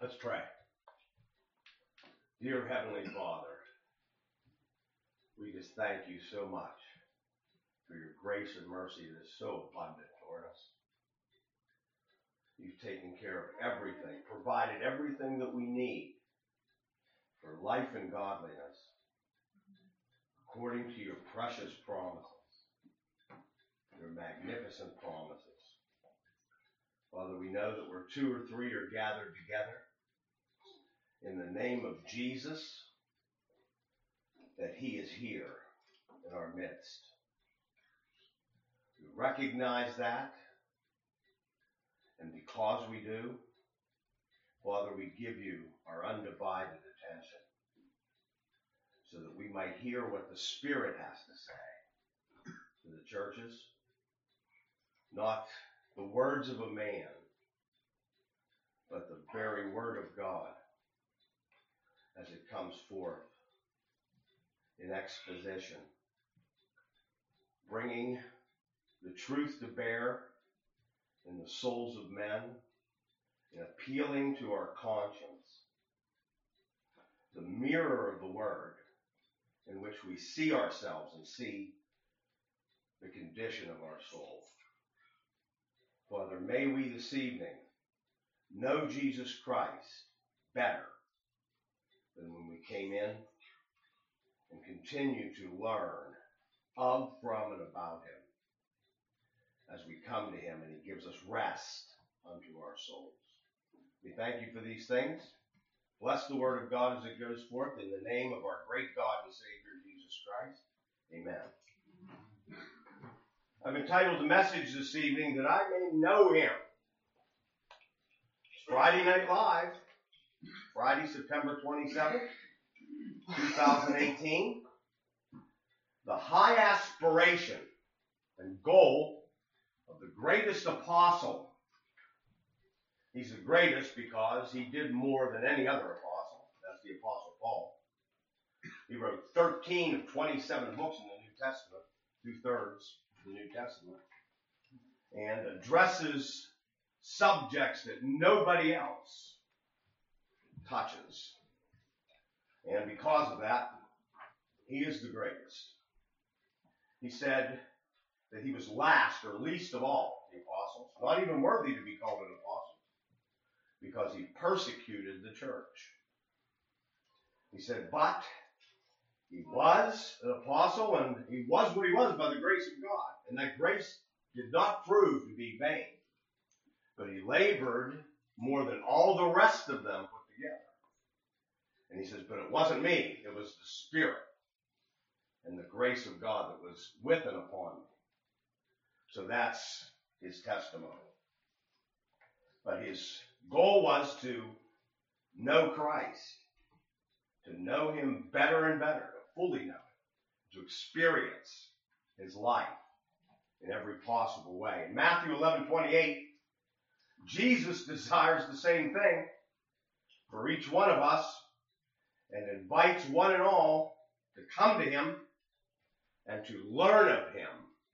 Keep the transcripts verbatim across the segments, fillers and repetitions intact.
Let's pray. Dear Heavenly Father, we just thank you so much for your grace and mercy that is so abundant toward us. You've taken care of everything, provided everything that we need for life and godliness, according to your precious promises, your magnificent promises. Father, we know that where two or three are gathered together, in the name of Jesus, that he is here in our midst. We recognize that, and because we do, Father, we give you our undivided attention so that we might hear what the Spirit has to say to the churches, not the words of a man, but the very word of God as it comes forth in exposition, bringing the truth to bear in the souls of men, and appealing to our conscience, the mirror of the Word in which we see ourselves and see the condition of our soul. Father, may we this evening know Jesus Christ better than when we came in, and continue to learn of, from, and about him as we come to him and he gives us rest unto our souls. We thank you for these things. Bless the word of God as it goes forth in the name of our great God and Savior, Jesus Christ. Amen. I've entitled the message this evening, That I May Know Him. It's Friday Night Live, Friday, September twenty-seventh, twenty eighteen. The high aspiration and goal of the greatest apostle. He's the greatest because he did more than any other apostle. That's the Apostle Paul. He wrote thirteen of twenty-seven books in the New Testament, two-thirds of the New Testament, and addresses subjects that nobody else touches. And because of that, he is the greatest. He said that he was last or least of all the apostles, not even worthy to be called an apostle, because he persecuted the church. He said, but he was an apostle, and he was what he was by the grace of God. And that grace did not prove to be vain, but he labored more than all the rest of them put together. And he says, but it wasn't me, it was the Spirit and the grace of God that was with and upon me. So that's his testimony. But his goal was to know Christ, to know him better and better, to fully know him, to experience his life in every possible way. In Matthew eleven twenty-eight, Jesus desires the same thing for each one of us and invites one and all to come to him and to learn of him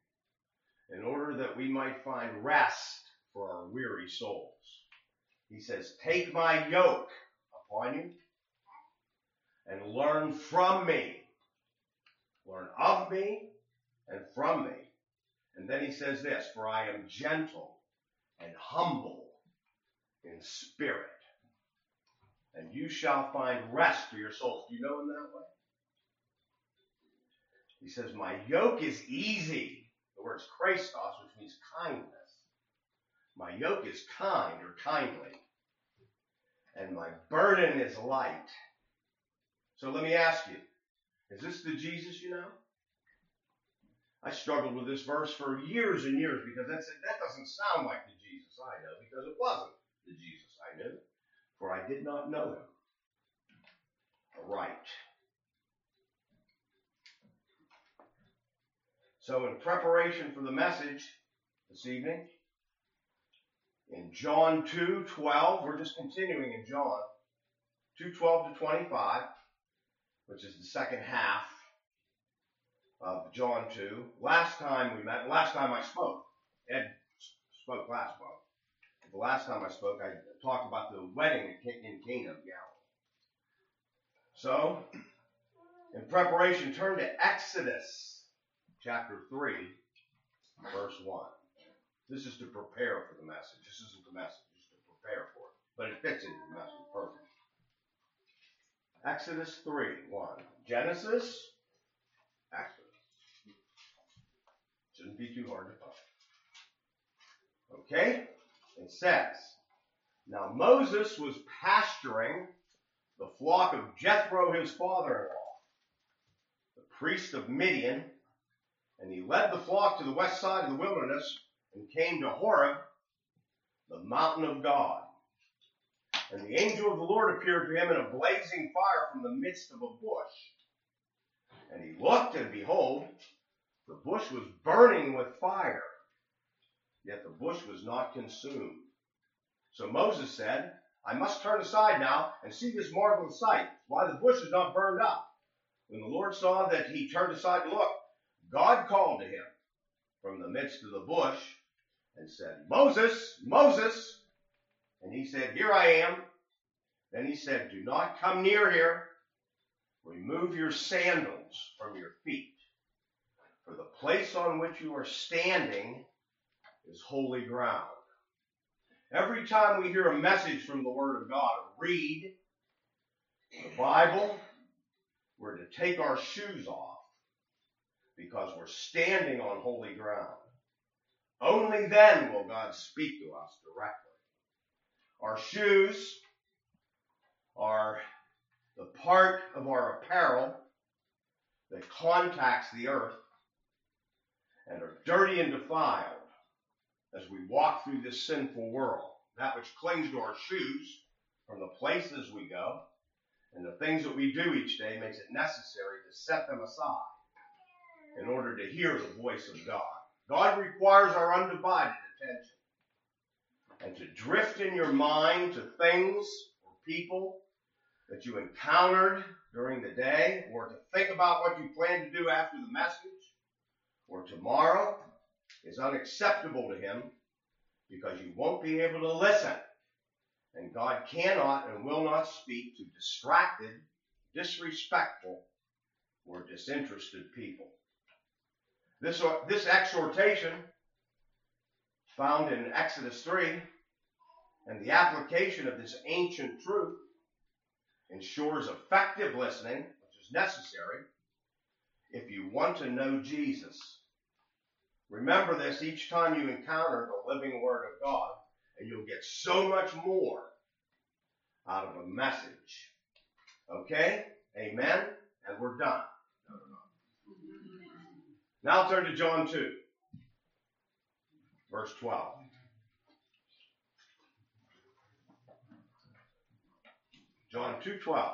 in order that we might find rest for our weary souls. He says, take my yoke upon you and learn from me. Learn of me and from me. And then he says this, for I am gentle and humble in spirit, and you shall find rest for your souls. Do you know him that way? He says, my yoke is easy. The word is Christos, which means kindness. My yoke is kind or kindly, and my burden is light. So let me ask you, is this the Jesus you know? I struggled with this verse for years and years because that said, that doesn't sound like the Jesus I know, because it wasn't the Jesus I knew, for I did not know him aright. So in preparation for the message this evening, in John two twelve, we're just continuing in John two twelve to twenty-five, which is the second half of John two. Last time we met, last time I spoke, Ed spoke last month, the last time I spoke, I talked about the wedding in Cana of Galilee. So, in preparation, turn to Exodus chapter three, verse one. This is to prepare for the message. This isn't the message, it's to prepare for it. But it fits into the message perfectly. Exodus three, one. Genesis, Exodus. Shouldn't be too hard to find. Okay? It says, now Moses was pasturing the flock of Jethro, his father-in-law, the priest of Midian, and he led the flock to the west side of the wilderness and came to Horeb, the mountain of God. And the angel of the Lord appeared to him in a blazing fire from the midst of a bush. And he looked, and behold, the bush was burning with fire, yet the bush was not consumed. So Moses said, I must turn aside now and see this marvelous sight, why the bush is not burned up. When the Lord saw that he turned aside to look, God called to him from the midst of the bush and said, Moses, Moses. And he said, here I am. Then he said, do not come near here. Remove your sandals from your feet. For the place on which you are standing is holy ground. Every time we hear a message from the Word of God, read the Bible, we're to take our shoes off because we're standing on holy ground. Only then will God speak to us directly. Our shoes are the part of our apparel that contacts the earth and are dirty and defiled as we walk through this sinful world. That which clings to our shoes from the places we go and the things that we do each day makes it necessary to set them aside in order to hear the voice of God. God requires our undivided attention. And to drift in your mind to things or people that you encountered during the day, or to think about what you plan to do after the message or tomorrow, is unacceptable to him because you won't be able to listen. And God cannot and will not speak to distracted, disrespectful, or disinterested people. This, this exhortation found in Exodus three, and the application of this ancient truth ensures effective listening, which is necessary if you want to know Jesus. Remember this each time you encounter the living Word of God, and you'll get so much more out of a message. Okay? Amen? And we're done. No, no, no. Now turn to John two. Verse twelve. John two twelve.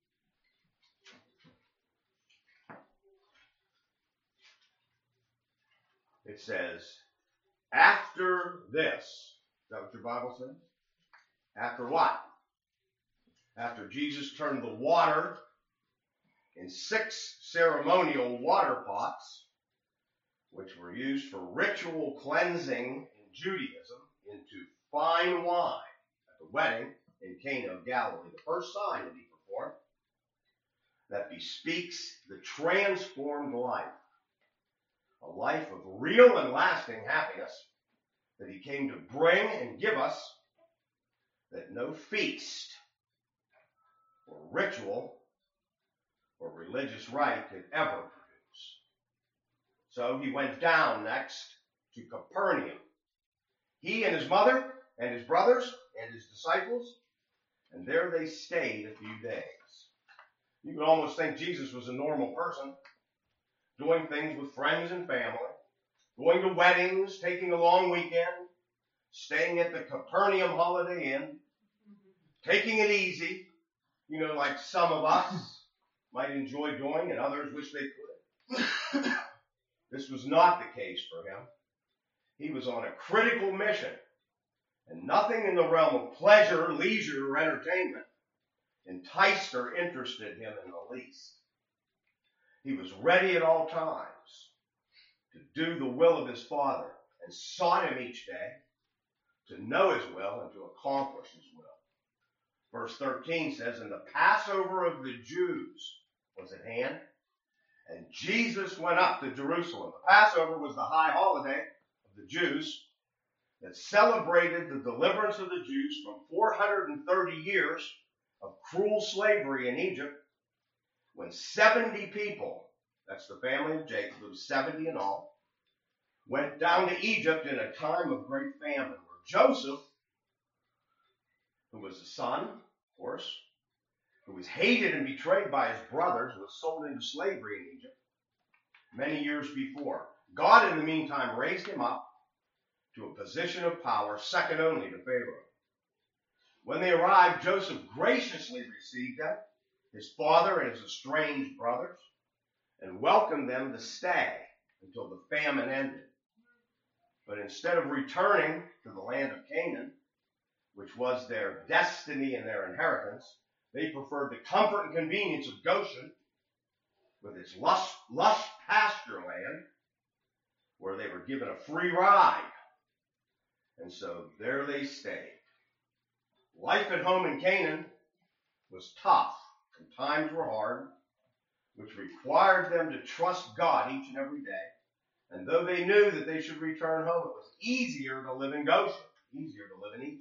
It says, after this. Is that what your Bible says? After what? After Jesus turned the water in six ceremonial water pots, which were used for ritual cleansing in Judaism, into fine wine at the wedding in Cana of Galilee, the first sign that he performed that bespeaks the transformed life, a life of real and lasting happiness that he came to bring and give us, that no feast or ritual or religious rite could ever produce. So he went down next to Capernaum. He and his mother and his brothers and his disciples, and there they stayed a few days. You could almost think Jesus was a normal person, doing things with friends and family, going to weddings, taking a long weekend, staying at the Capernaum Holiday Inn, taking it easy, you know, like some of us might enjoy doing and others wish they could. This was not the case for him. He was on a critical mission, and nothing in the realm of pleasure, leisure, or entertainment enticed or interested him in the least. He was ready at all times to do the will of his Father and sought him each day to know his will and to accomplish his will. Verse thirteen says, and the Passover of the Jews was at hand, and Jesus went up to Jerusalem. The Passover was the high holiday of the Jews that celebrated the deliverance of the Jews from four hundred thirty years of cruel slavery in Egypt, when seventy people, that's the family of Jacob, there was seventy in all, went down to Egypt in a time of great famine, where Joseph, who was the son, of course, who was hated and betrayed by his brothers, was sold into slavery in Egypt many years before. God, in the meantime, raised him up to a position of power second only to Pharaoh. When they arrived, Joseph graciously received them, his father and his estranged brothers, and welcomed them to stay until the famine ended. But instead of returning to the land of Canaan, which was their destiny and their inheritance, they preferred the comfort and convenience of Goshen, with its lush, lush pasture land, where they were given a free ride. And so there they stayed. Life at home in Canaan was tough, and times were hard, which required them to trust God each and every day. And though they knew that they should return home, it was easier to live in Goshen, easier to live in Egypt.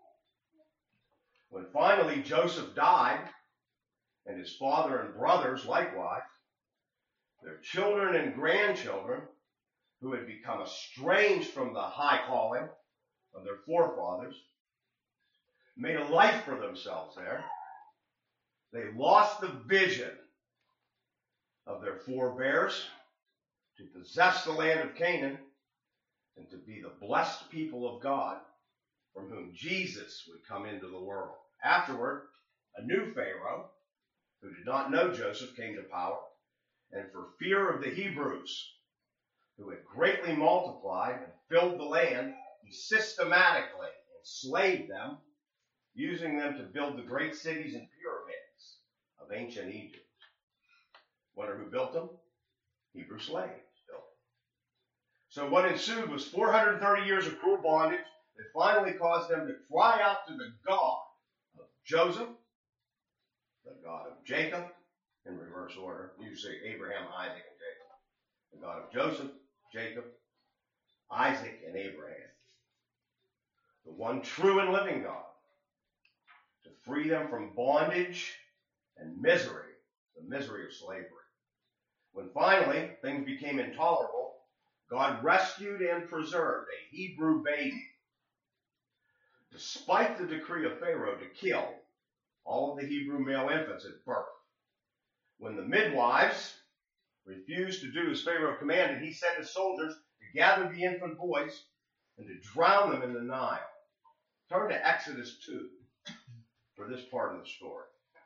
When finally Joseph died, and his father and brothers likewise, their children and grandchildren, who had become estranged from the high calling of their forefathers, made a life for themselves there. They lost the vision of their forebears to possess the land of Canaan and to be the blessed people of God, from whom Jesus would come into the world. Afterward, a new Pharaoh, who did not know Joseph, came to power, and for fear of the Hebrews, who had greatly multiplied and filled the land, he systematically enslaved them, using them to build the great cities and pyramids of ancient Egypt. Wonder who built them? Hebrew slaves built them. So what ensued was four hundred thirty years of cruel bondage that finally caused them to cry out to the God of Joseph, the God of Jacob, in reverse order. You say Abraham, Isaac, and Jacob. The God of Joseph, Jacob, Isaac, and Abraham. The one true and living God, to free them from bondage and misery, the misery of slavery. When finally things became intolerable, God rescued and preserved a Hebrew baby, despite the decree of Pharaoh to kill all of the Hebrew male infants at birth. When the midwives refused to do as Pharaoh commanded, he sent his soldiers to gather the infant boys and to drown them in the Nile. Turn to Exodus two for this part of the story.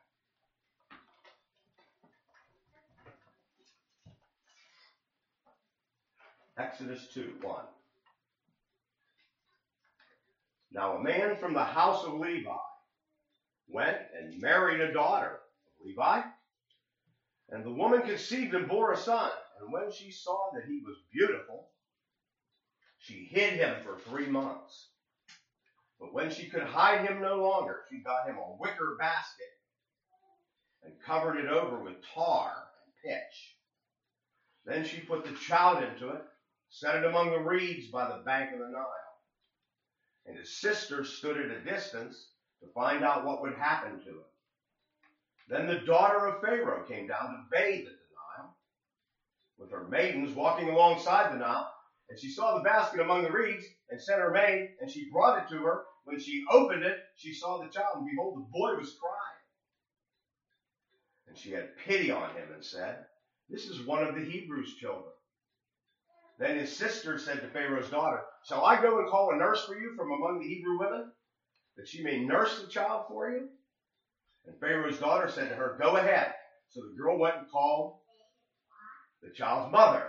Exodus two, one. Now a man from the house of Levi went and married a daughter of Levi, and the woman conceived and bore a son. And when she saw that he was beautiful, she hid him for three months. But when she could hide him no longer, she got him a wicker basket and covered it over with tar and pitch. Then she put the child into it, set it among the reeds by the bank of the Nile. And his sister stood at a distance to find out what would happen to him. Then the daughter of Pharaoh came down to bathe at the Nile, with her maidens walking alongside the Nile. And she saw the basket among the reeds, and sent her maid, and she brought it to her. When she opened it, she saw the child, and behold, the boy was crying. And she had pity on him and said, "This is one of the Hebrews' children." Then his sister said to Pharaoh's daughter, "Shall I go and call a nurse for you from among the Hebrew women, that she may nurse the child for you?" And Pharaoh's daughter said to her, "Go ahead." So the girl went and called the child's mother.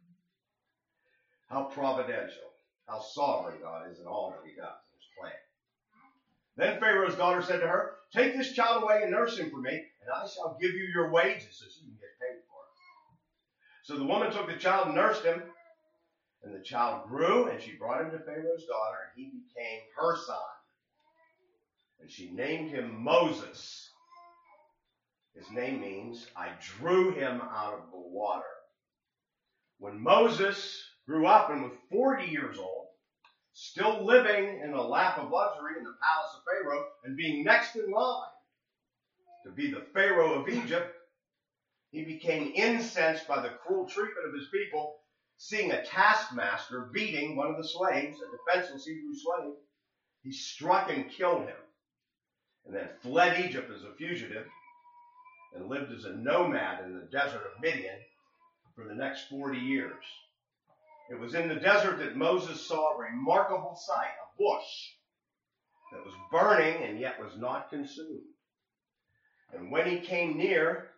How providential, how sovereign God is in all that he does in his plan. Then Pharaoh's daughter said to her, "Take this child away and nurse him for me, and I shall give you your wages so you can get paid for it." So the woman took the child and nursed him. And the child grew, and she brought him to Pharaoh's daughter, and he became her son. And she named him Moses. His name means, I drew him out of the water. When Moses grew up and was forty years old, still living in the lap of luxury in the palace of Pharaoh, and being next in line to be the Pharaoh of Egypt, he became incensed by the cruel treatment of his people, seeing a taskmaster beating one of the slaves, a defenseless Hebrew slave. He struck and killed him, and then fled Egypt as a fugitive, and lived as a nomad in the desert of Midian for the next forty years. It was in the desert that Moses saw a remarkable sight, a bush that was burning and yet was not consumed. And when he came near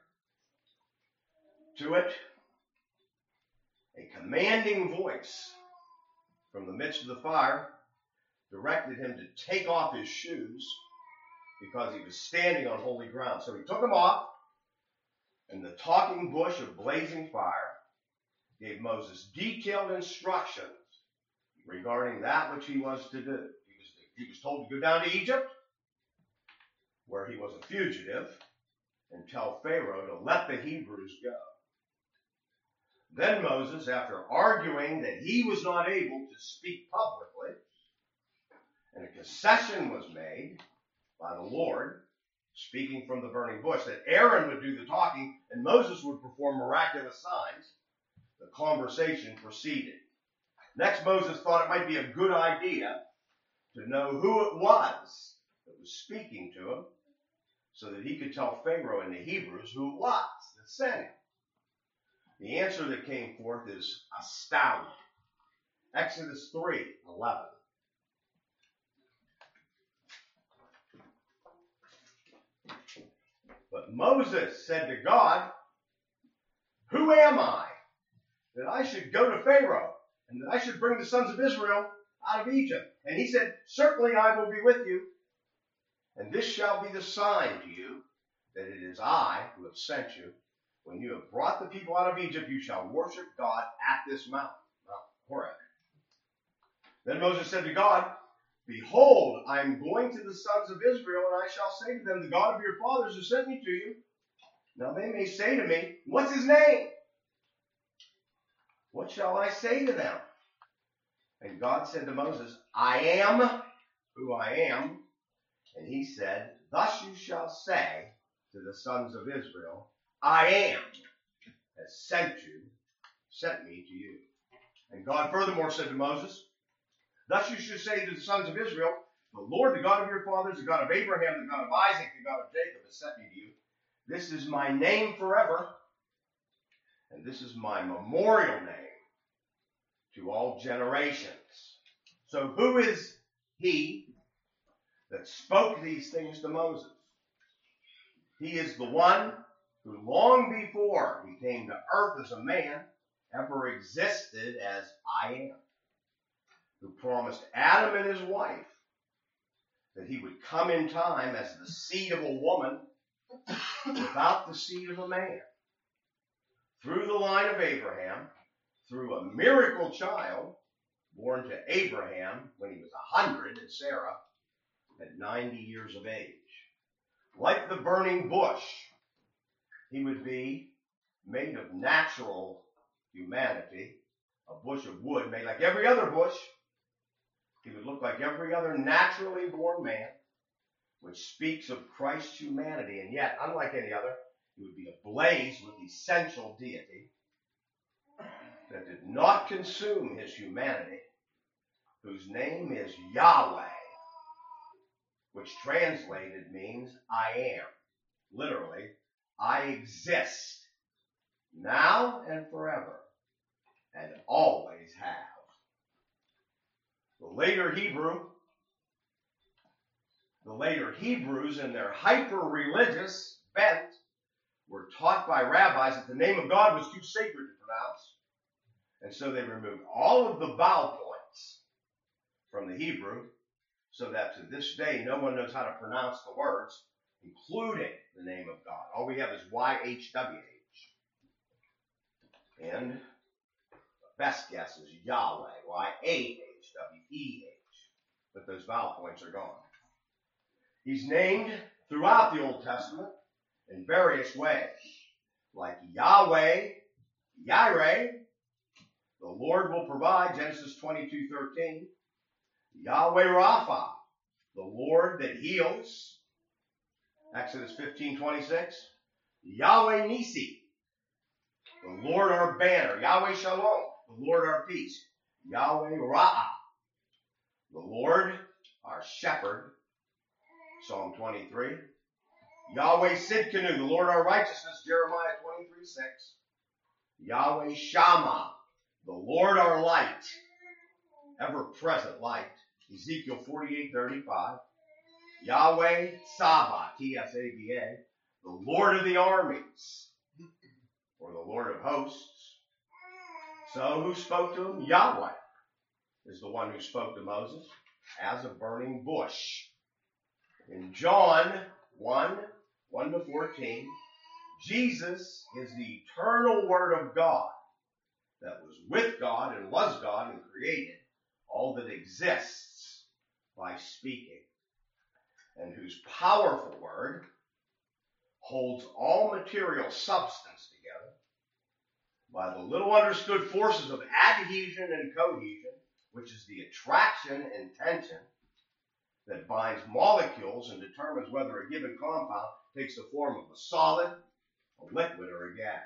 to it, a commanding voice from the midst of the fire directed him to take off his shoes because he was standing on holy ground. So he took them off, and the talking bush of blazing fire gave Moses detailed instructions regarding that which he was to do. He was, he was told to go down to Egypt, where he was a fugitive, and tell Pharaoh to let the Hebrews go. Then Moses, after arguing that he was not able to speak publicly, and a concession was made by the Lord, speaking from the burning bush, that Aaron would do the talking and Moses would perform miraculous signs, the conversation proceeded. Next, Moses thought it might be a good idea to know who it was that was speaking to him, so that he could tell Pharaoh and the Hebrews who it was that sent him. The answer that came forth is astounding. Exodus three eleven. But Moses said to God, who am I that I should go to Pharaoh and that I should bring the sons of Israel out of Egypt? And he said, certainly I will be with you. And this shall be the sign to you that it is I who have sent you. When you have brought the people out of Egypt, you shall worship God at this mountain, Mount Horeb. Then Moses said to God, behold, I am going to the sons of Israel, and I shall say to them, the God of your fathers has sent me to you. Now they may say to me, what's his name? What shall I say to them? And God said to Moses, I am who I am. And he said, thus you shall say to the sons of Israel, I am has sent you, sent me to you. And God furthermore said to Moses, thus you shall say to the sons of Israel, the Lord, the God of your fathers, the God of Abraham, the God of Isaac, the God of Jacob has sent me to you. This is my name forever, and this is my memorial name to all generations. So who is he that spoke these things to Moses? He is the one who long before he came to earth as a man ever existed as I am, who promised Adam and his wife that he would come in time as the seed of a woman without the seed of a man, through the line of Abraham, through a miracle child born to Abraham when he was a hundred and Sarah at ninety years of age. Like the burning bush, he would be made of natural humanity, a bush of wood made like every other bush. He would look like every other naturally born man, which speaks of Christ's humanity, and yet, unlike any other, he would be ablaze with essential deity that did not consume his humanity, whose name is Yahweh, which translated means I am. Literally, I exist now and forever, and always have. The later Hebrew, the later Hebrews in their hyper-religious bent were taught by rabbis that the name of God was too sacred to pronounce, and so they removed all of the vowel points from the Hebrew, so that to this day no one knows how to pronounce the words, including the name of God. All we have is Y H W H. And best guess is Yahweh, Y A H W E H. But those vowel points are gone. He's named throughout the Old Testament in various ways, like Yahweh, Yireh, the Lord will provide, Genesis twenty-two thirteen. Yahweh Rapha, the Lord that heals, Exodus fifteen twenty-six. Yahweh Nisi, the Lord our banner. Yahweh Shalom, the Lord our peace. Yahweh Ra'ah, the Lord our shepherd, Psalm twenty-three. Yahweh Sidkenu, the Lord our righteousness, Jeremiah twenty-three six. Yahweh Shammah, the Lord our light, ever-present light, Ezekiel forty-eight thirty-five. Yahweh Sabah, T S A B A, the Lord of the armies, or the Lord of hosts. So who spoke to him? Yahweh is the one who spoke to Moses as a burning bush. In John one, one to fourteen, Jesus is the eternal Word of God that was with God and was God and created all that exists by speaking, and whose powerful word holds all material substance together by the little understood forces of adhesion and cohesion, which is the attraction and tension that binds molecules and determines whether a given compound takes the form of a solid, a liquid, or a gas.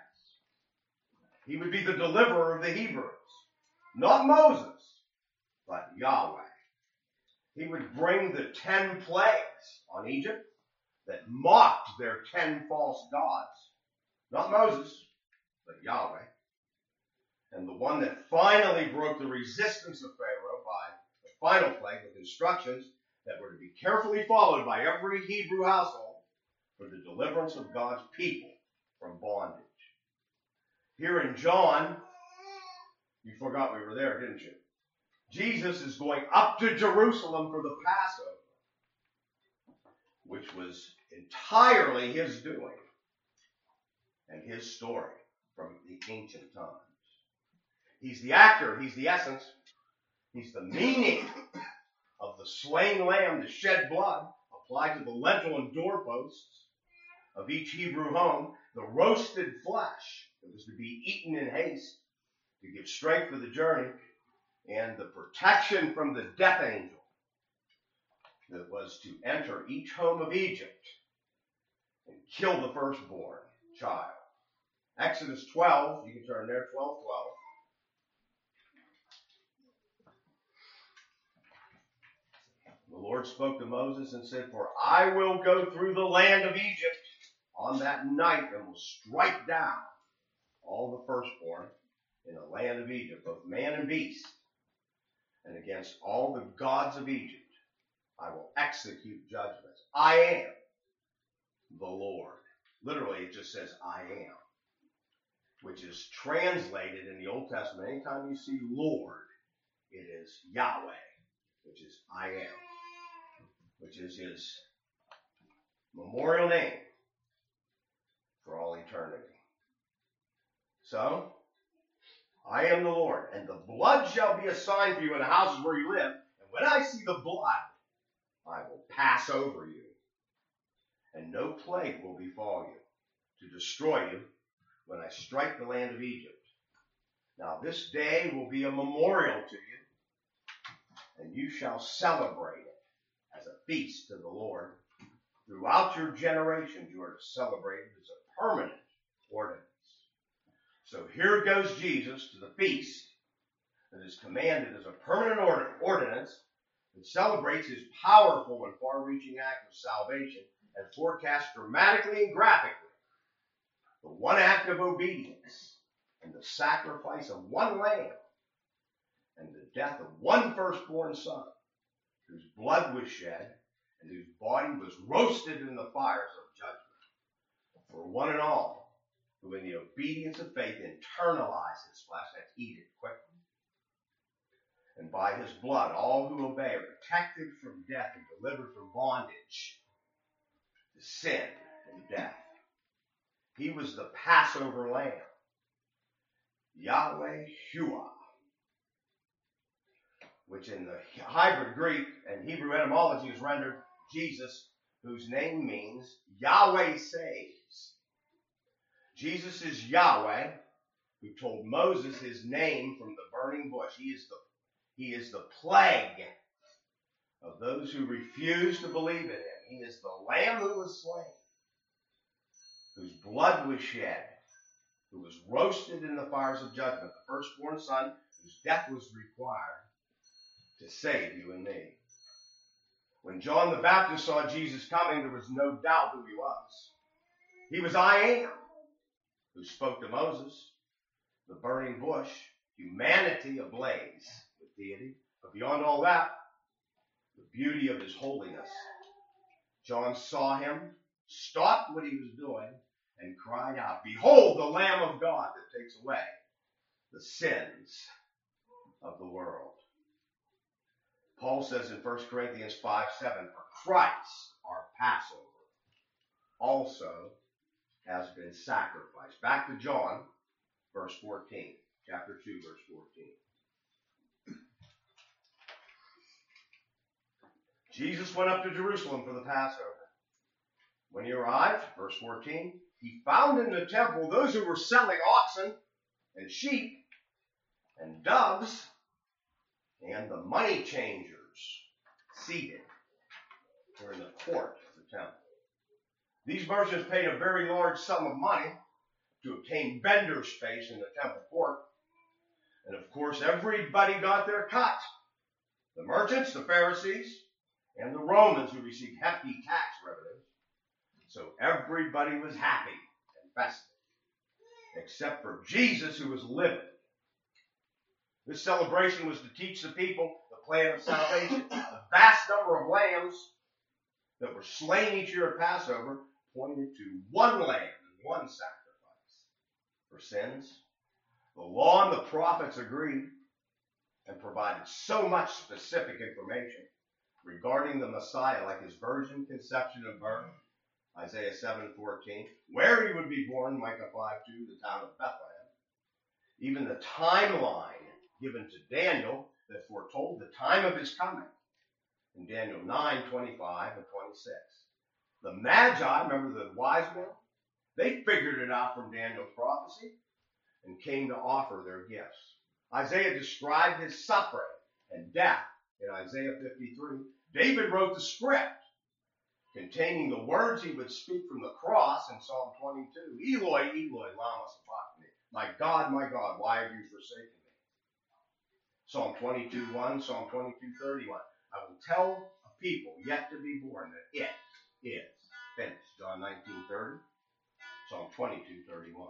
He would be the deliverer of the Hebrews, not Moses, but Yahweh. He would bring the ten plagues on Egypt that mocked their ten false gods, not Moses, but Yahweh. And the one that finally broke the resistance of Pharaoh by the final plague with instructions that were to be carefully followed by every Hebrew household for the deliverance of God's people from bondage. Here in John, you forgot we were there, didn't you? Jesus is going up to Jerusalem for the Passover, which was entirely his doing and his story from the ancient times. He's the actor, he's the essence, he's the meaning of the slain lamb, the shed blood applied to the lintel and doorposts of each Hebrew home, the roasted flesh that was to be eaten in haste to give strength for the journey, and the protection from the death angel that was to enter each home of Egypt and kill the firstborn child. Exodus twelve, you can turn there, twelve twelve. The Lord spoke to Moses and said, "For I will go through the land of Egypt on that night and will strike down all the firstborn in the land of Egypt, both man and beast. And against all the gods of Egypt I will execute judgments. I am the Lord." Literally, it just says, "I am," which is translated in the Old Testament. Anytime you see Lord, it is Yahweh, which is I am, which is his memorial name for all eternity. So, I am the Lord, and the blood shall be a sign for you in the houses where you live. And when I see the blood, I will pass over you, and no plague will befall you to destroy you when I strike the land of Egypt. Now this day will be a memorial to you, and you shall celebrate it as a feast to the Lord. Throughout your generations, you are to celebrate it as a permanent ordinance. So here goes Jesus to the feast that is commanded as a permanent ordinance that celebrates his powerful and far-reaching act of salvation and forecasts dramatically and graphically the one act of obedience and the sacrifice of one lamb and the death of one firstborn son whose blood was shed and whose body was roasted in the fires of judgment for one and all who in the obedience of faith internalize his flesh, that's eat it quickly. And by his blood, all who obey are protected from death and delivered from bondage to sin and death. He was the Passover lamb, Yahweh Shua, which in the hybrid Greek and Hebrew etymology is rendered Jesus, whose name means Yahweh saves. Jesus is Yahweh, who told Moses his name from the burning bush. He is the, he is the plague of those who refuse to believe in him. He is the Lamb who was slain, whose blood was shed, who was roasted in the fires of judgment, the firstborn son, whose death was required to save you and me. When John the Baptist saw Jesus coming, there was no doubt who he was. He was I am, who spoke to Moses, the burning bush, humanity ablaze with deity. But beyond all that, the beauty of his holiness. John saw him, stopped what he was doing, and cried out, "Behold the Lamb of God that takes away the sins of the world." Paul says in First Corinthians five seven, "For Christ, our Passover, also has been sacrificed." Back to John, verse fourteen. Chapter two, verse fourteen. Jesus went up to Jerusalem for the Passover. When he arrived, verse fourteen, he found in the temple those who were selling oxen and sheep and doves and the money changers seated were in the court of the temple. These merchants paid a very large sum of money to obtain vendor space in the temple court. And of course, everybody got their cut. The merchants, the Pharisees, and the Romans, who received hefty tax revenues. So everybody was happy and festive, except for Jesus, who was livid. This celebration was to teach the people the plan of salvation. The vast number of lambs that were slain each year at Passover pointed to one lamb and one sacrifice for sins. The law and the prophets agreed and provided so much specific information regarding the Messiah, like his virgin conception and birth, Isaiah seven fourteen, where he would be born, Micah five two, the town of Bethlehem. Even the timeline given to Daniel that foretold the time of his coming in Daniel nine twenty-five and twenty-six. The Magi, remember the wise men? They figured it out from Daniel's prophecy and came to offer their gifts. Isaiah described his suffering and death in Isaiah fifty-three. David wrote the script containing the words he would speak from the cross in Psalm twenty-two. Eloi, Eloi, lama sabachthani. My God, my God, why have you forsaken me? Psalm twenty-two one, Psalm twenty-two thirty-one. I will tell a people yet to be born that it is finished. John nineteen thirty, Psalm twenty-two thirty-one.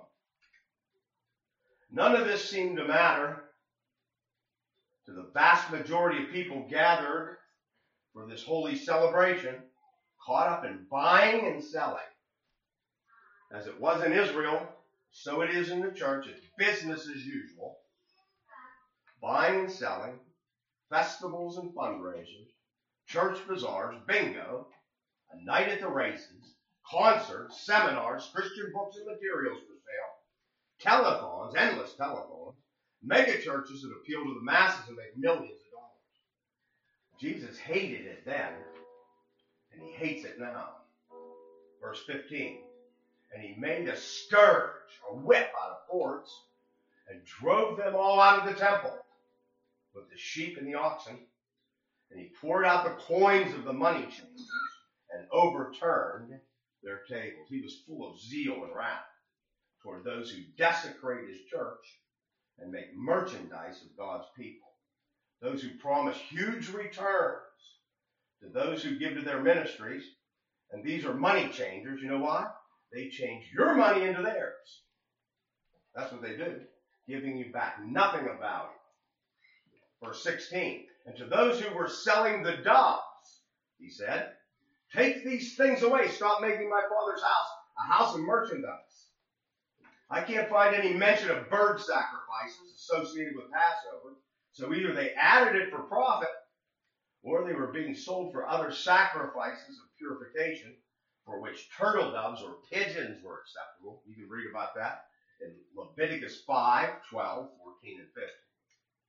None of this seemed to matter to the vast majority of people gathered for this holy celebration, caught up in buying and selling. As it was in Israel, so it is in the church. It's business as usual. Buying and selling, festivals and fundraisers, church bazaars, bingo, a night at the races, concerts, seminars, Christian books and materials for sale, telethons, endless telethons, mega churches that appeal to the masses and make millions of dollars. Jesus hated it then, and he hates it now. Verse fifteen, and he made a scourge, a whip out of cords, and drove them all out of the temple with the sheep and the oxen. And he poured out the coins of the money changers and overturned their tables. He was full of zeal and wrath toward those who desecrate his church and make merchandise of God's people. Those who promise huge returns to those who give to their ministries. And these are money changers. You know why? They change your money into theirs. That's what they do. Giving you back nothing of value. Verse sixteen. And to those who were selling the doves, he said, take these things away. Stop making my Father's house a house of merchandise. I can't find any mention of bird sacrifices associated with Passover. So either they added it for profit, or they were being sold for other sacrifices of purification, for which turtle doves or pigeons were acceptable. You can read about that in Leviticus five, twelve, fourteen, and fifteen.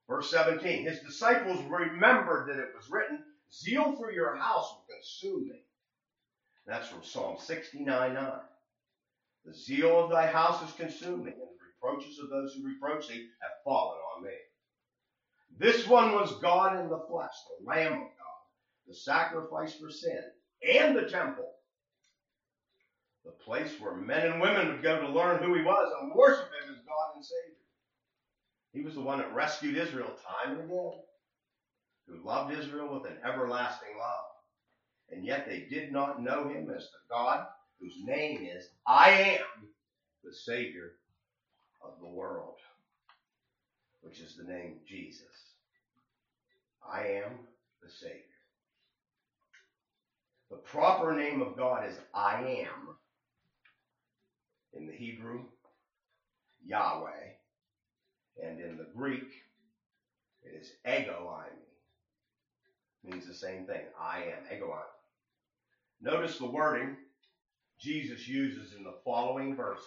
Verse seventeen, his disciples remembered that it was written, zeal for your house will consume me. That's from Psalm sixty-nine nine. The zeal of thy house has consumed me, and the reproaches of those who reproach thee have fallen on me. This one was God in the flesh, the Lamb of God, the sacrifice for sin, and the temple. The place where men and women would go to learn who he was and worship him as God and Savior. He was the one that rescued Israel time and again, who loved Israel with an everlasting love. And yet they did not know him as the God whose name is, I am the Savior of the world, which is the name Jesus. I am the Savior. The proper name of God is I am. In the Hebrew, Yahweh. And in the Greek, it is ego eimi. Means the same thing. I am. Ego eimi. Notice the wording Jesus uses in the following verses.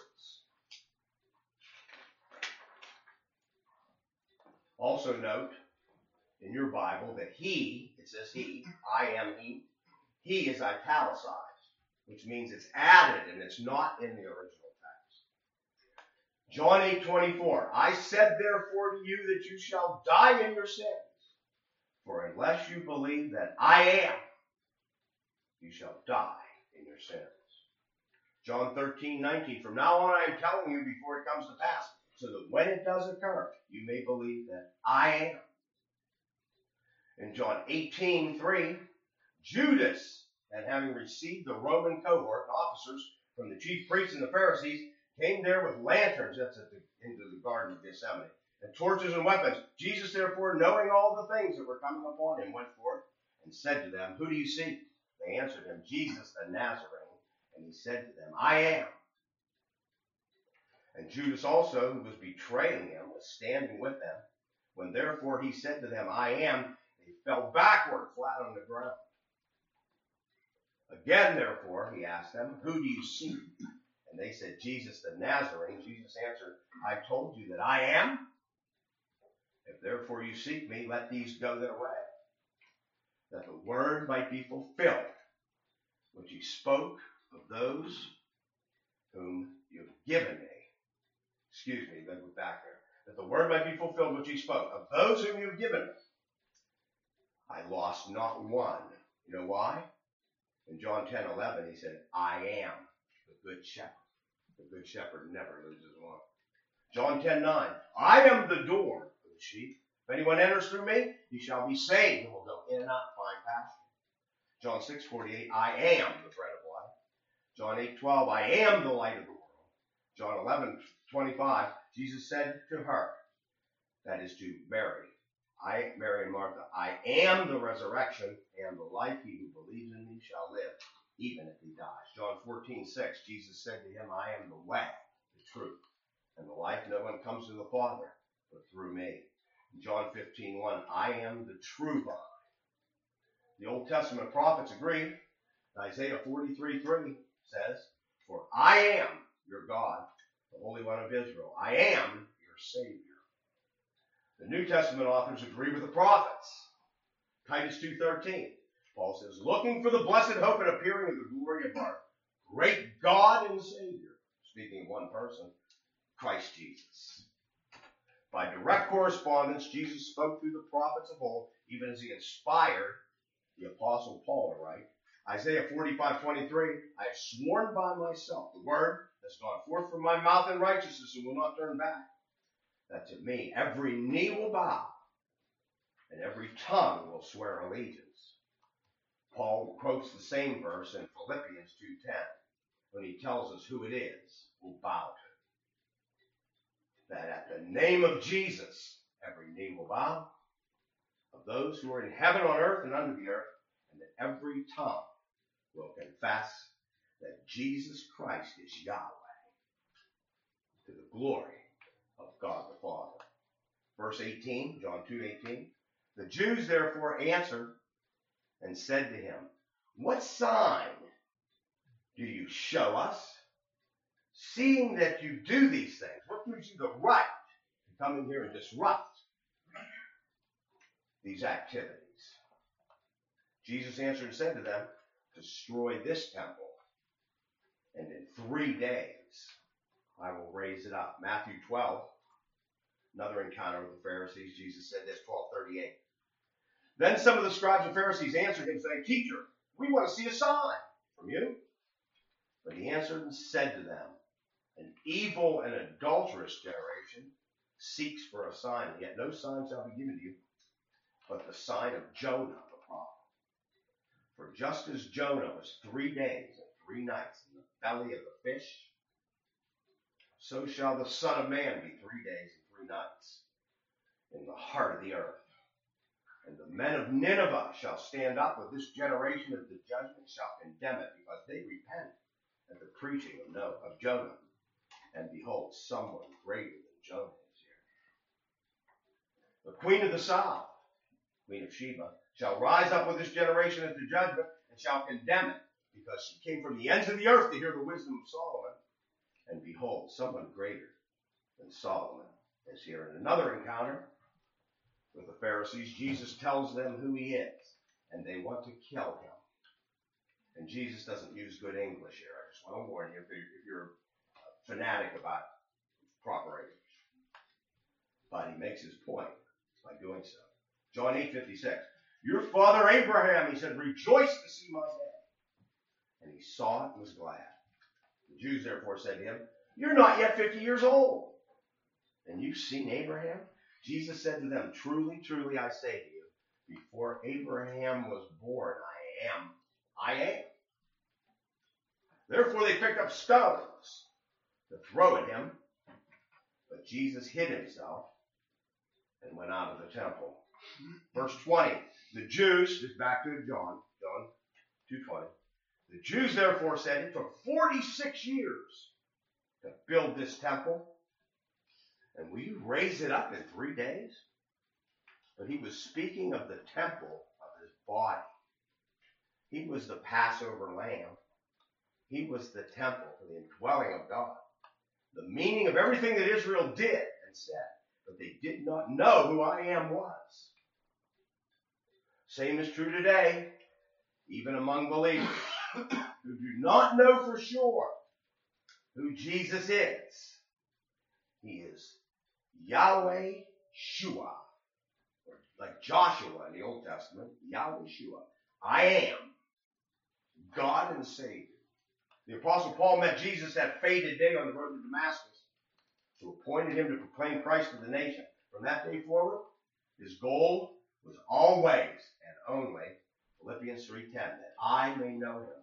Also note in your Bible that he, it says he, I am he, he is italicized, which means it's added and it's not in the original text. John eight twenty-four, I said therefore to you that you shall die in your sins, for unless you believe that I am, you shall die in your sins. John thirteen nineteen, from now on I am telling you before it comes to pass, so that when it does occur, you may believe that I am. In John eighteen three, Judas, and having received the Roman cohort and officers from the chief priests and the Pharisees, came there with lanterns, that's at the, into the Garden of Gethsemane, and torches and weapons. Jesus, therefore, knowing all the things that were coming upon him, went forth and said to them, who do you seek? They answered him, Jesus the Nazarene. And he said to them, I am. And Judas also, who was betraying him, was standing with them. When therefore he said to them, I am, they fell backward, flat on the ground. Again, therefore, he asked them, who do you seek? And they said, Jesus the Nazarene. Jesus answered, I told you that I am. If therefore you seek me, let these go their way, that the word might be fulfilled, which he spoke of those whom you have given me. Excuse me, let me go back there. That the word might be fulfilled which he spoke. Of those whom you have given me, I lost not one. You know why? In John ten eleven, he said, I am the good shepherd. The good shepherd never loses one. John ten nine, I am the door of the sheep. If anyone enters through me, he shall be saved and will go in and out and find pasture. John six forty-eight, I am the bread of life. John eight twelve, I am the light of the world. John eleven twenty-five, Jesus said to her, that is to Mary, I, Mary and Martha, I am the resurrection and the life. He who believes in me shall live, even if he dies. John fourteen six, Jesus said to him, I am the way, the truth, and the life. No one comes to the Father but through me. John fifteen one, I am the true vine. The Old Testament prophets agree. Isaiah forty-three three says, for I am your God, the Holy One of Israel. I am your Savior. The New Testament authors agree with the prophets. Titus two thirteen, Paul says, looking for the blessed hope and appearing of the glory of our great God and Savior, speaking of one person, Christ Jesus. By direct correspondence, Jesus spoke through the prophets of old, even as he inspired the Apostle Paul to write. Isaiah forty-five twenty-three, I have sworn by myself, the word has gone forth from my mouth in righteousness and will not turn back, that to me every knee will bow and every tongue will swear allegiance. Paul quotes the same verse in Philippians two ten when he tells us who it is who bow to. That at the name of Jesus, every knee will bow, of those who are in heaven, on earth, and under the earth, and that every tongue will confess that Jesus Christ is Yahweh, to the glory of God the Father. Verse eighteen, John two eighteen, the Jews therefore answered and said to him, what sign do you show us, seeing that you do these things? What gives you the right to come in here and disrupt these activities. Jesus answered and said to them, destroy this temple, and in three days I will raise it up. Matthew twelve, another encounter with the Pharisees. Jesus said this, twelve thirty-eight. Then some of the scribes and Pharisees answered him, saying, Teacher, we want to see a sign from you. But he answered and said to them, an evil and adulterous generation seeks for a sign, and yet no sign shall be given to you, but the sign of Jonah the prophet. For just as Jonah was three days and three nights in the belly of the fish, so shall the Son of Man be three days and three nights in the heart of the earth. And the men of Nineveh shall stand up with this generation of the judgment, shall condemn it, because they repent at the preaching of, Noah, of Jonah. And behold, someone greater than Jonah is here. The queen of the south, Queen of Sheba, shall rise up with this generation at the judgment, and shall condemn it, because she came from the ends of the earth to hear the wisdom of Solomon. And behold, someone greater than Solomon is here. In another encounter with the Pharisees, Jesus tells them who he is, and they want to kill him. And Jesus doesn't use good English here. I just want to warn you if you're, if you're a fanatic about proper English. But he makes his point by doing so. John eight fifty-six. Your father Abraham, he said, rejoiced to see my day. And he saw it and was glad. The Jews therefore said to him, you're not yet fifty years old, and you've seen Abraham? Jesus said to them, truly, truly, I say to you, before Abraham was born, I am. I am. Therefore they picked up stones to throw at him, but Jesus hid himself and went out of the temple. Verse twenty, the Jews, just back to John, John two twenty. The Jews therefore said, it took forty-six years to build this temple, and will you raise it up in three days? But he was speaking of the temple of his body. He was the Passover lamb. He was the temple for the indwelling of God. The meaning of everything that Israel did and said. But they did not know who I am was. Same is true today, even among believers who do not know for sure who Jesus is. He is Yahweh Shua, or like Joshua in the Old Testament, Yahweh Shua. I am God and Savior. The Apostle Paul met Jesus that fated day on the road to Damascus, who appointed him to proclaim Christ to the nation. From that day forward, his goal was always and only, Philippians three ten, that I may know him.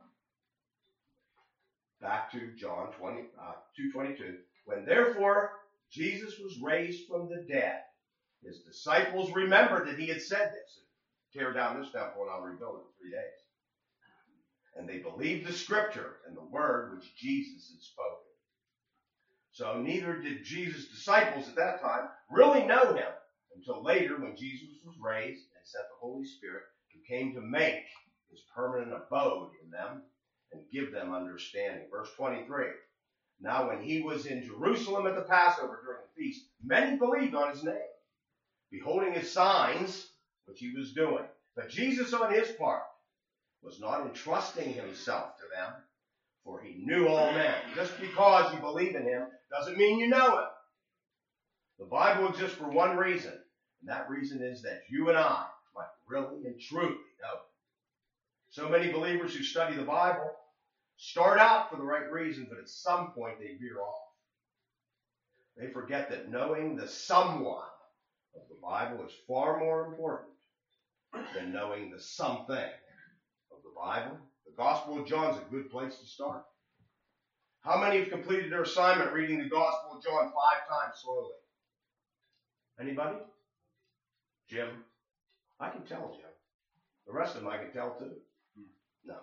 Back to John two twenty-two. When therefore Jesus was raised from the dead, his disciples remembered that he had said this, tear down this temple and I'll rebuild it in three days. And they believed the scripture and the word which Jesus had spoken. So neither did Jesus' disciples at that time really know him until later when Jesus was raised and sent the Holy Spirit, who came to make his permanent abode in them and give them understanding. Verse twenty-three. Now when he was in Jerusalem at the Passover during the feast, many believed on his name, beholding his signs, which he was doing. But Jesus on his part was not entrusting himself to them, for he knew all men. Just because you believe in him doesn't mean you know him. The Bible exists for one reason, and that reason is that you and I might really and truly know him. So many believers who study the Bible start out for the right reason, but at some point they veer off. They forget that knowing the someone of the Bible is far more important than knowing the something of the Bible. The Gospel of John is a good place to start. How many have completed their assignment reading the Gospel of John five times slowly? Anybody? Jim? I can tell, Jim. The rest of them I can tell too. No, I'm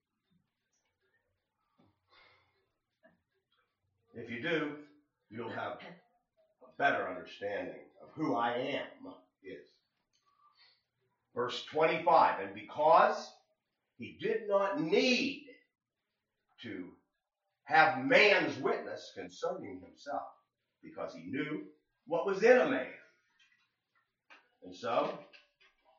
kidding. If you do, you'll have a better understanding of who I am is. Verse twenty-five, and because he did not need to have man's witness concerning himself, because he knew what was in a man. And so,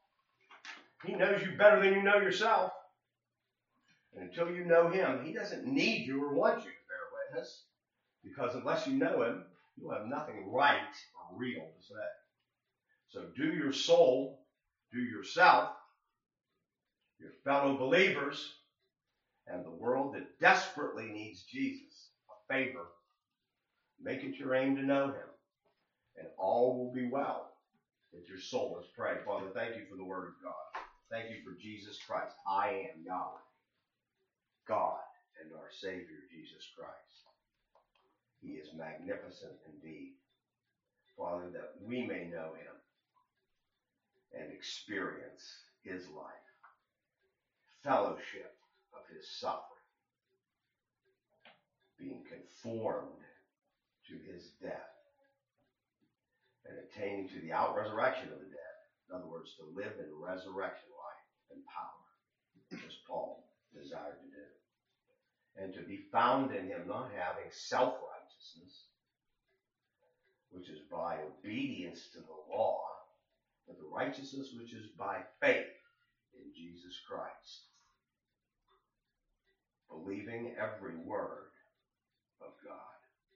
He knows you better than you know yourself. And until you know him, he doesn't need you or want you to bear witness. Because unless you know him, you'll have nothing right or real to say. So do your soul, do yourself, your fellow believers, and the world that desperately needs Jesus a favor. Make it your aim to know him, and all will be well with your soul. Let's pray. Father, thank you for the word of God. Thank you for Jesus Christ. I am Yahweh, God and our Savior, Jesus Christ. He is magnificent indeed. Father, that we may know him and experience his life, fellowship of his suffering, being conformed to his death, and attaining to the out-resurrection of the dead. In other words, to live in resurrection life and power, as Paul desired to do. And to be found in him, not having self-righteousness, which is by obedience to the law, but the righteousness which is by faith in Jesus Christ. Believing every word of God.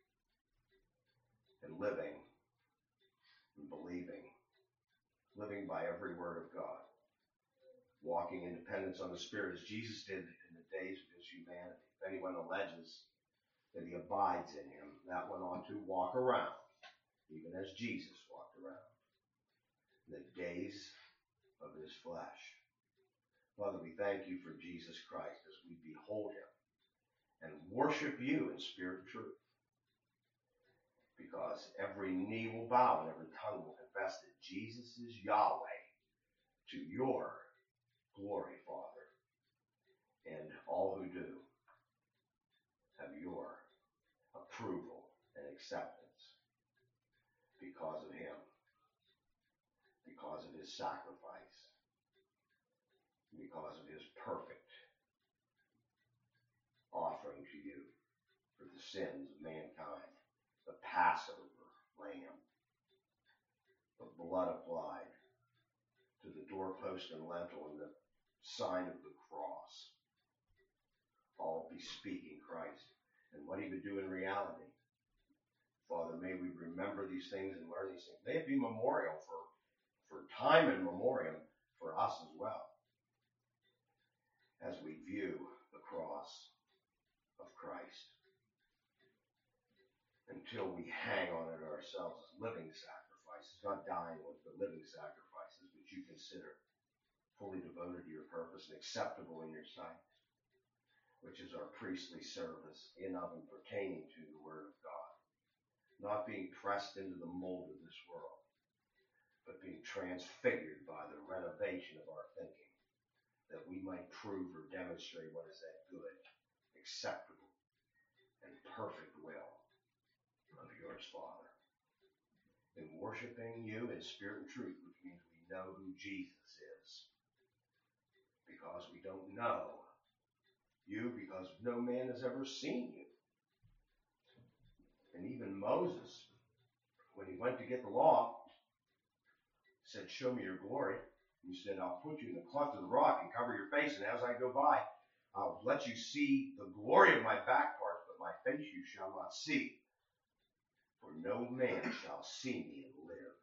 And living and believing. Living by every word of God. Walking in dependence on the Spirit as Jesus did in the days of his humanity. If anyone alleges that he abides in him, that one ought to walk around, even as Jesus walked around, in the days of his flesh. Father, we thank you for Jesus Christ as we behold him and worship you in spirit and truth. Because every knee will bow and every tongue will confess that Jesus is Yahweh, to your glory, Father. And all who do have your approval and acceptance because of him, because of his sacrifice, because of his perfect offering to you for the sins of mankind, the Passover lamb, the blood applied to the doorpost and lintel and the sign of the cross, all bespeaking Christ and what he would do in reality. Father, may we remember these things and learn these things. May it be memorial for, for time and memoriam for us as well, as we view the cross of Christ, until we hang on it ourselves as living sacrifices, not dying ones, but living sacrifices, which you consider fully devoted to your purpose and acceptable in your sight, which is our priestly service in of and pertaining to the Word of God, not being pressed into the mold of this world, but being transfigured by the renovation of our thinking, that we might prove or demonstrate what is that good, acceptable, and perfect will of yours, Father. In worshiping you in spirit and truth, which means we know who Jesus is, because we don't know you, because no man has ever seen you. And even Moses, when he went to get the law, said, show me your glory. He said, I'll put you in the cleft of the rock and cover your face, and as I go by, I'll let you see the glory of my back parts, but my face you shall not see. For no man shall see me and live.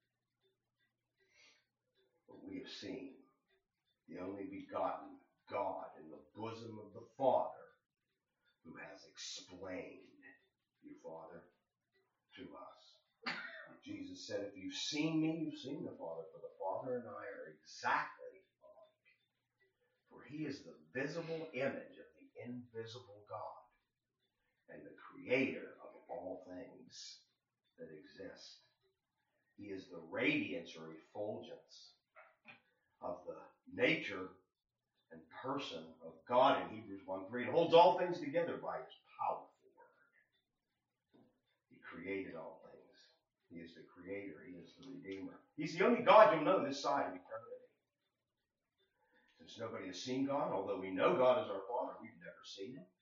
But we have seen the only begotten God in the bosom of the Father, who has explained you, Father, to us. Jesus said, if you've seen me, you've seen the Father, for the Father and I are exactly alike. For he is the visible image of the invisible God, and the creator of all things that exist. He is the radiance or effulgence of the nature and person of God in Hebrews one three. It holds all things together by his powerful word. He created all things. He is the creator. He is the redeemer. He's the only God you'll know this side of eternity. Since nobody has seen God, although we know God is our Father, we've never seen him.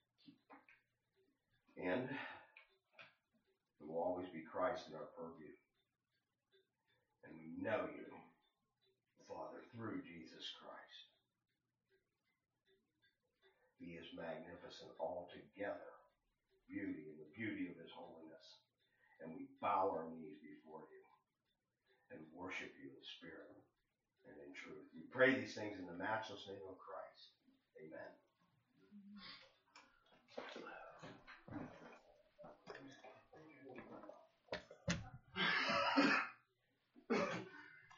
And it will always be Christ in our purview. And we know you, Father, through Jesus Christ. magnificent, altogether beauty and the beauty of his holiness. And we bow our knees before you and worship you in spirit and in truth. We pray these things in the matchless name of Christ. Amen.